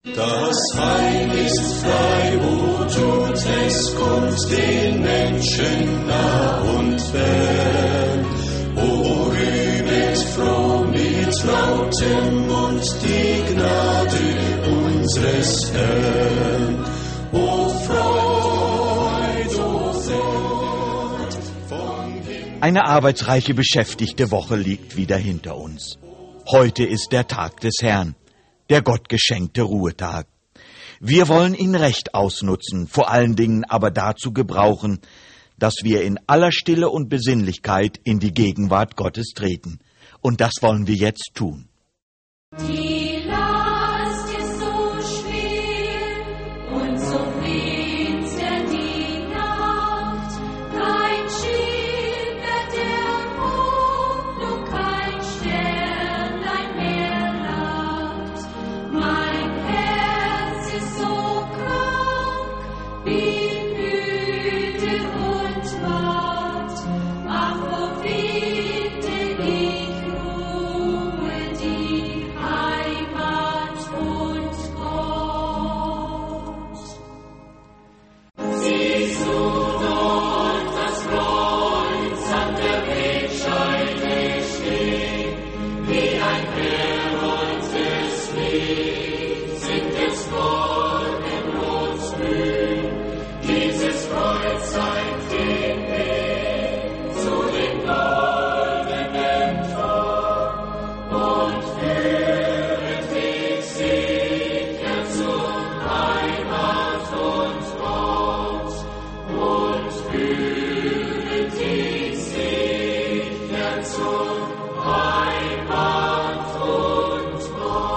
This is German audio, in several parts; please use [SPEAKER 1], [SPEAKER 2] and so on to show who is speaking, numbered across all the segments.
[SPEAKER 1] Das Heil ist frei, wo tut es, kommt den Menschen nah und fern. O rühmet froh mit lautem Mund die Gnade unseres Herrn. O Freud, o Freud vom Himmel.
[SPEAKER 2] Eine arbeitsreiche, beschäftigte Woche liegt wieder hinter uns. Heute ist der Tag des Herrn, der gottgeschenkte Ruhetag. Wir wollen ihn recht ausnutzen, vor allen Dingen aber dazu gebrauchen, dass wir in aller Stille und Besinnlichkeit in die Gegenwart Gottes treten. Und das wollen wir jetzt tun.
[SPEAKER 3] Die Last ist so schwer und so finster die Nacht. Kein Schiff wird der Hoffnung, kein Sternlein mehr lacht. Mein Herz ist so krank, wie müde und matt. Ach, wo finde ich Ruhe, die Heimat und Gott. Siehst du dort das Kreuz an der Wegscheide stehen, wie ein verrolltes Lied, singt es morgenlos grün. Dieses Kreuz zeigt den Weg zu dem goldenen Tor und führet dich sicher zur Heimat und Gott und führet dich sicher zur Heimat und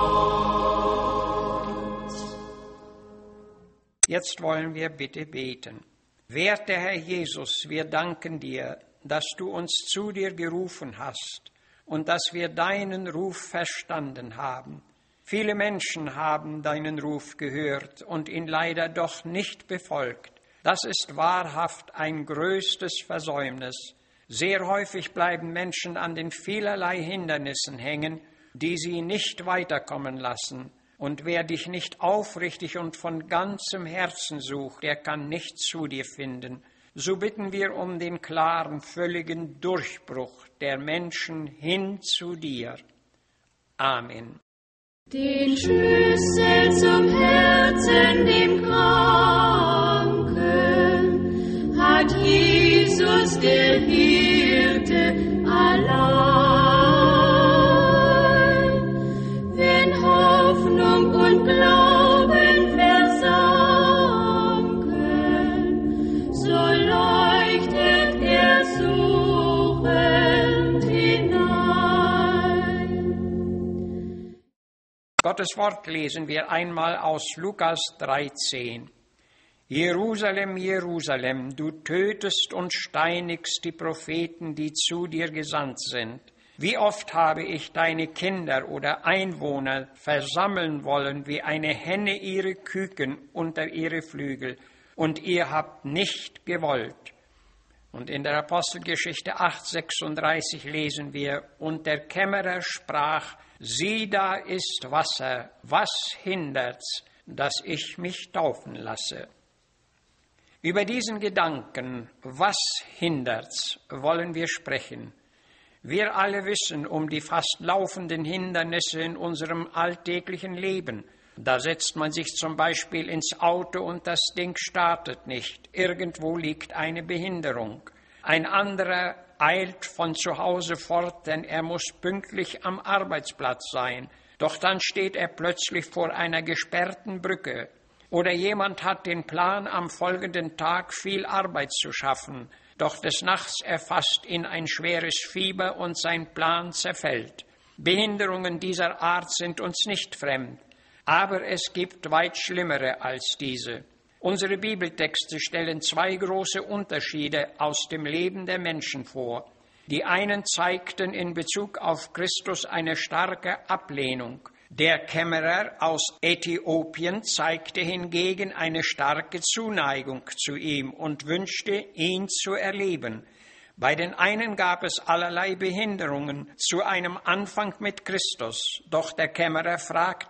[SPEAKER 3] Gott.
[SPEAKER 4] Jetzt wollen wir bitte beten. Werter Herr Jesus, wir danken dir, dass du uns zu dir gerufen hast und dass wir deinen Ruf verstanden haben. Viele Menschen haben deinen Ruf gehört und ihn leider doch nicht befolgt. Das ist wahrhaft ein größtes Versäumnis. Sehr häufig bleiben Menschen an den vielerlei Hindernissen hängen, die sie nicht weiterkommen lassen. Und wer dich nicht aufrichtig und von ganzem Herzen sucht, der kann nicht zu dir finden. So bitten wir um den klaren, völligen Durchbruch der Menschen hin zu dir. Amen.
[SPEAKER 3] Den Schlüssel zum Herzen dem Kranken hat Jesus der Hirte allein. Wenn Hoffnung und Glauben versanken, so leuchtet er suchend hinein.
[SPEAKER 4] Gottes Wort lesen wir einmal aus Lukas 13. Jerusalem, Jerusalem, du tötest und steinigst die Propheten, die zu dir gesandt sind. Wie oft habe ich deine Kinder oder Einwohner versammeln wollen, wie eine Henne ihre Küken unter ihre Flügel, und ihr habt nicht gewollt. Und in der Apostelgeschichte 8,36 lesen wir, und der Kämmerer sprach, sieh, da ist Wasser, was hindert's, dass ich mich taufen lasse? Über diesen Gedanken, was hindert's, wollen wir sprechen. Wir alle wissen um die fast laufenden Hindernisse in unserem alltäglichen Leben. Da setzt man sich zum Beispiel ins Auto und das Ding startet nicht. Irgendwo liegt eine Behinderung. Ein anderer eilt von zu Hause fort, denn er muss pünktlich am Arbeitsplatz sein. Doch dann steht er plötzlich vor einer gesperrten Brücke. Oder jemand hat den Plan, am folgenden Tag viel Arbeit zu schaffen. Doch des Nachts erfasst ihn ein schweres Fieber und sein Plan zerfällt. Behinderungen dieser Art sind uns nicht fremd. Aber es gibt weit schlimmere als diese. Unsere Bibeltexte stellen zwei große Unterschiede aus dem Leben der Menschen vor. Die einen zeigten in Bezug auf Christus eine starke Ablehnung. Der Kämmerer aus Äthiopien zeigte hingegen eine starke Zuneigung zu ihm und wünschte, ihn zu erleben. Bei den einen gab es allerlei Behinderungen zu einem Anfang mit Christus, doch der Kämmerer fragte,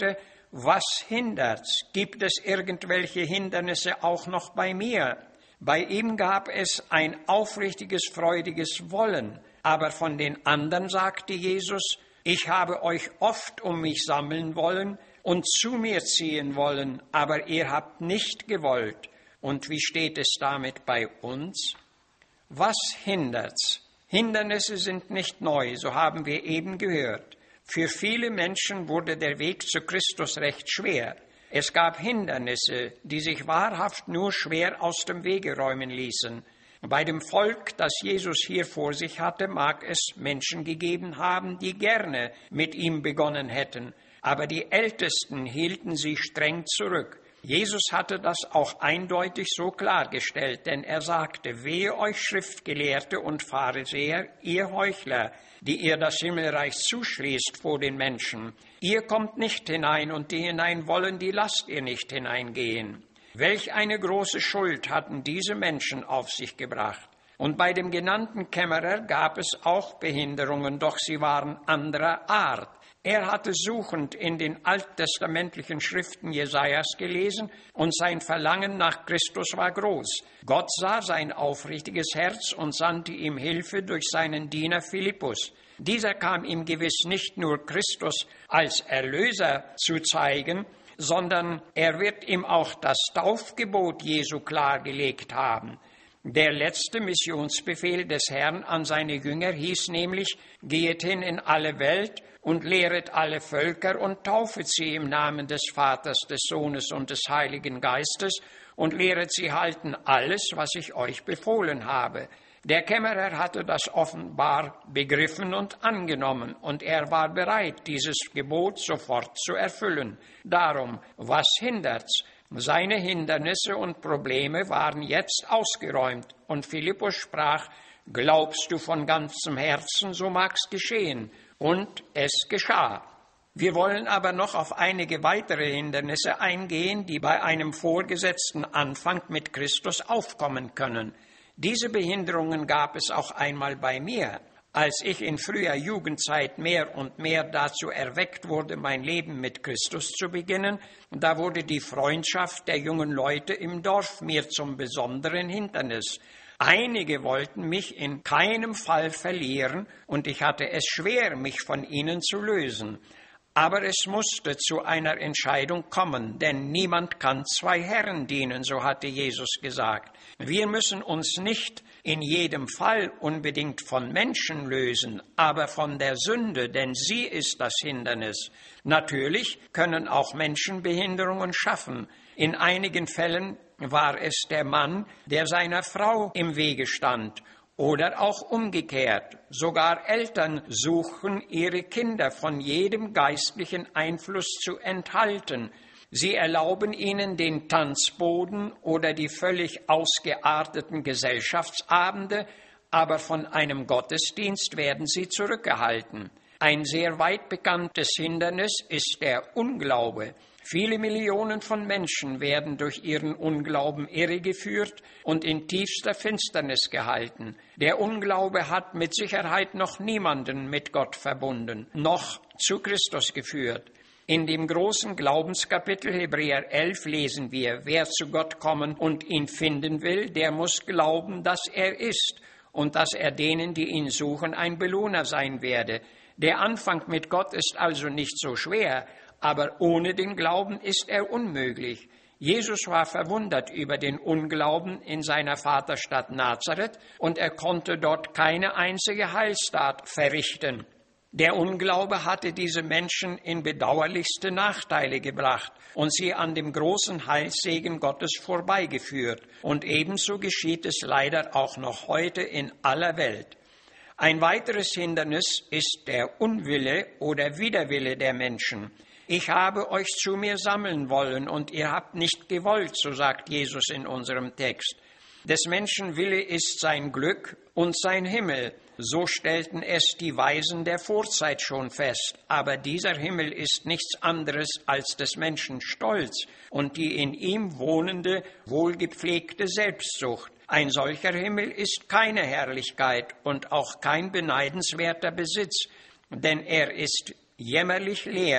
[SPEAKER 4] was hindert's? Gibt es irgendwelche Hindernisse auch noch bei mir? Bei ihm gab es ein aufrichtiges, freudiges Wollen. Aber von den anderen sagte Jesus, ich habe euch oft um mich sammeln wollen und zu mir ziehen wollen, aber ihr habt nicht gewollt. Und wie steht es damit bei uns? Was hindert's? Hindernisse sind nicht neu, so haben wir eben gehört. Für viele Menschen wurde der Weg zu Christus recht schwer. Es gab Hindernisse, die sich wahrhaft nur schwer aus dem Wege räumen ließen. Bei dem Volk, das Jesus hier vor sich hatte, mag es Menschen gegeben haben, die gerne mit ihm begonnen hätten. Aber die Ältesten hielten sie streng zurück. Jesus hatte das auch eindeutig so klargestellt, denn er sagte, wehe euch Schriftgelehrte und Pharisäer, ihr Heuchler, die ihr das Himmelreich zuschließt vor den Menschen. Ihr kommt nicht hinein und die hinein wollen, die lasst ihr nicht hineingehen. Welch eine große Schuld hatten diese Menschen auf sich gebracht. Und bei dem genannten Kämmerer gab es auch Behinderungen, doch sie waren anderer Art. Er hatte suchend in den alttestamentlichen Schriften Jesajas gelesen und sein Verlangen nach Christus war groß. Gott sah sein aufrichtiges Herz und sandte ihm Hilfe durch seinen Diener Philippus. Dieser kam ihm gewiss nicht nur Christus als Erlöser zu zeigen, sondern er wird ihm auch das Taufgebot Jesu klargelegt haben. Der letzte Missionsbefehl des Herrn an seine Jünger hieß nämlich, geht hin in alle Welt und lehret alle Völker und taufet sie im Namen des Vaters, des Sohnes und des Heiligen Geistes und lehret sie halten alles, was ich euch befohlen habe. Der Kämmerer hatte das offenbar begriffen und angenommen, und er war bereit, dieses Gebot sofort zu erfüllen. Darum, was hindert's? Seine Hindernisse und Probleme waren jetzt ausgeräumt, und Philippus sprach, glaubst du von ganzem Herzen, so mag's geschehen. Und es geschah. Wir wollen aber noch auf einige weitere Hindernisse eingehen, die bei einem vorgesetzten Anfang mit Christus aufkommen können. Diese Behinderungen gab es auch einmal bei mir. Als ich in früher Jugendzeit mehr und mehr dazu erweckt wurde, mein Leben mit Christus zu beginnen, da wurde die Freundschaft der jungen Leute im Dorf mir zum besonderen Hindernis. Einige wollten mich in keinem Fall verlieren, und ich hatte es schwer, mich von ihnen zu lösen. Aber es musste zu einer Entscheidung kommen, denn niemand kann zwei Herren dienen, so hatte Jesus gesagt. Wir müssen uns nicht in jedem Fall unbedingt von Menschen lösen, aber von der Sünde, denn sie ist das Hindernis. Natürlich können auch Menschen Behinderungen schaffen. In einigen Fällen war es der Mann, der seiner Frau im Wege stand. Oder auch umgekehrt. Sogar Eltern suchen, ihre Kinder von jedem geistlichen Einfluss zu enthalten. Sie erlauben ihnen den Tanzboden oder die völlig ausgearteten Gesellschaftsabende, aber von einem Gottesdienst werden sie zurückgehalten. Ein sehr weit bekanntes Hindernis ist der Unglaube. Viele Millionen von Menschen werden durch ihren Unglauben irregeführt und in tiefster Finsternis gehalten. Der Unglaube hat mit Sicherheit noch niemanden mit Gott verbunden, noch zu Christus geführt. In dem großen Glaubenskapitel Hebräer 11 lesen wir, wer zu Gott kommen und ihn finden will, der muss glauben, dass er ist und dass er denen, die ihn suchen, ein Belohner sein werde. Der Anfang mit Gott ist also nicht so schwer, aber ohne den Glauben ist er unmöglich. Jesus war verwundert über den Unglauben in seiner Vaterstadt Nazareth und er konnte dort keine einzige Heilstat verrichten. Der Unglaube hatte diese Menschen in bedauerlichste Nachteile gebracht und sie an dem großen Heilssegen Gottes vorbeigeführt. Und ebenso geschieht es leider auch noch heute in aller Welt. Ein weiteres Hindernis ist der Unwille oder Widerwille der Menschen. Ich habe euch zu mir sammeln wollen und ihr habt nicht gewollt, so sagt Jesus in unserem Text. Des Menschen Wille ist sein Glück und sein Himmel. So stellten es die Weisen der Vorzeit schon fest. Aber dieser Himmel ist nichts anderes als des Menschen Stolz und die in ihm wohnende, wohlgepflegte Selbstsucht. Ein solcher Himmel ist keine Herrlichkeit und auch kein beneidenswerter Besitz, denn er ist jämmerlich leer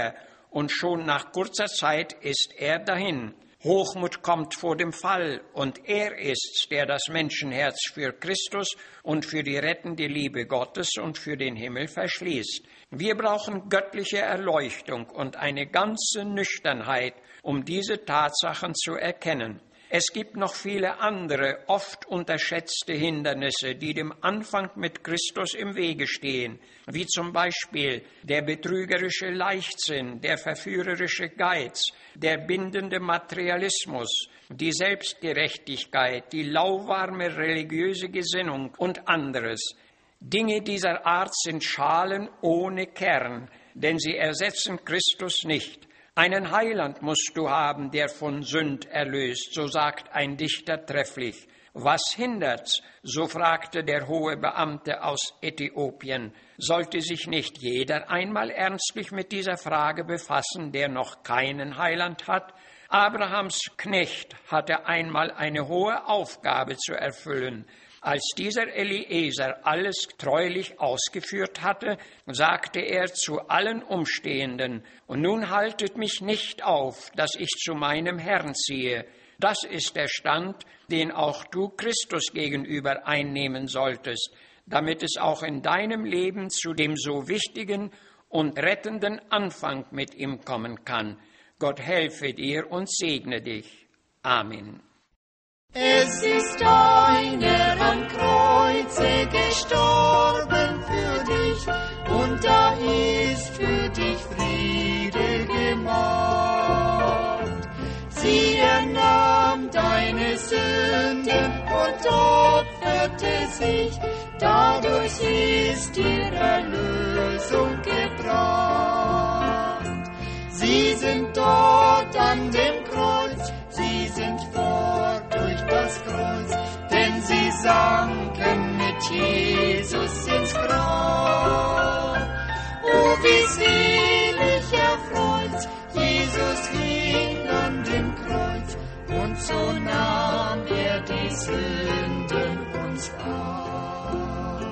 [SPEAKER 4] und schon nach kurzer Zeit ist er dahin. Hochmut kommt vor dem Fall, und er ist's, der das Menschenherz für Christus und für die rettende Liebe Gottes und für den Himmel verschließt. Wir brauchen göttliche Erleuchtung und eine ganze Nüchternheit, um diese Tatsachen zu erkennen. Es gibt noch viele andere, oft unterschätzte Hindernisse, die dem Anfang mit Christus im Wege stehen, wie zum Beispiel der betrügerische Leichtsinn, der verführerische Geiz, der bindende Materialismus, die Selbstgerechtigkeit, die lauwarme religiöse Gesinnung und anderes. Dinge dieser Art sind Schalen ohne Kern, denn sie ersetzen Christus nicht. Einen Heiland musst du haben, der von Sünd erlöst, so sagt ein Dichter trefflich. Was hindert's? So fragte der hohe Beamte aus Äthiopien. Sollte sich nicht jeder einmal ernstlich mit dieser Frage befassen, der noch keinen Heiland hat? Abrahams Knecht hatte einmal eine hohe Aufgabe zu erfüllen. Als dieser Eliezer alles treulich ausgeführt hatte, sagte er zu allen Umstehenden: Und nun haltet mich nicht auf, dass ich zu meinem Herrn ziehe. Das ist der Stand, den auch du Christus gegenüber einnehmen solltest, damit es auch in deinem Leben zu dem so wichtigen und rettenden Anfang mit ihm kommen kann. Gott helfe dir und segne dich. Amen.
[SPEAKER 5] Es ist einer am Kreuze gestorben für dich, und da ist für dich Friede gemacht. Sie nahm deine Sünden und opferte sich, dadurch ist dir Erlösung gebracht. Sie sind dort an dem Kreuz, sie sind fort durch das Kreuz, denn sie sanken mit Jesus ins Grab. Oh, wie selig erfreut's, Jesus hing an dem Kreuz, und so nahm er die Sünden uns ab.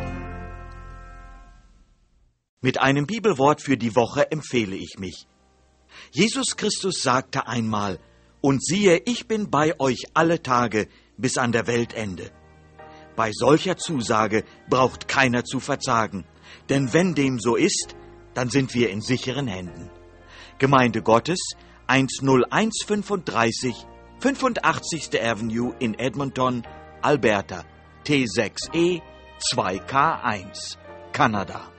[SPEAKER 2] Mit einem Bibelwort für die Woche empfehle ich mich. Jesus Christus sagte einmal: Und siehe, ich bin bei euch alle Tage bis an der Weltende. Bei solcher Zusage braucht keiner zu verzagen, denn wenn dem so ist, dann sind wir in sicheren Händen. Gemeinde Gottes, 10135, 85. Avenue in Edmonton, Alberta, T6E 2K1, Kanada.